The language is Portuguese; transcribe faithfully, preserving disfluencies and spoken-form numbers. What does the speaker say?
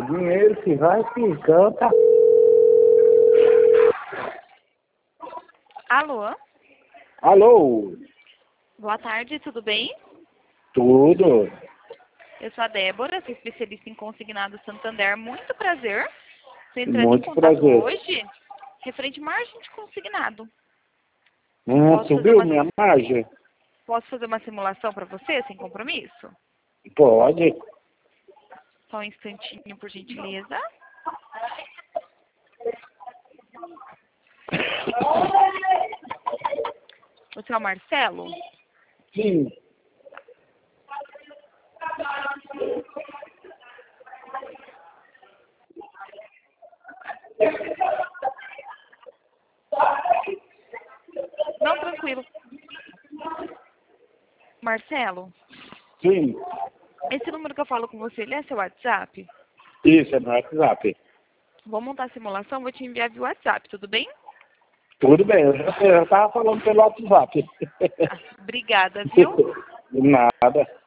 dinheiro que vai que canta. Alô? Alô? Boa tarde, tudo bem? Tudo? Eu sou a Débora, sou especialista em consignado Santander. Muito prazer. Estou entrando em Muito contato prazer. hoje referente margem de consignado. Hum, Posso fazer subiu uma, minha margem? posso fazer uma simulação para você, sem compromisso? Pode. Só um instantinho, por gentileza. Você é o Marcelo? Sim. Não, tranquilo. Marcelo, Sim. esse número que eu falo com você, ele é seu WhatsApp? Isso, é no WhatsApp. Vou montar a simulação, vou te enviar via WhatsApp, tudo bem? Tudo bem, eu já estava falando pelo WhatsApp. Ah, obrigada, viu? Nada.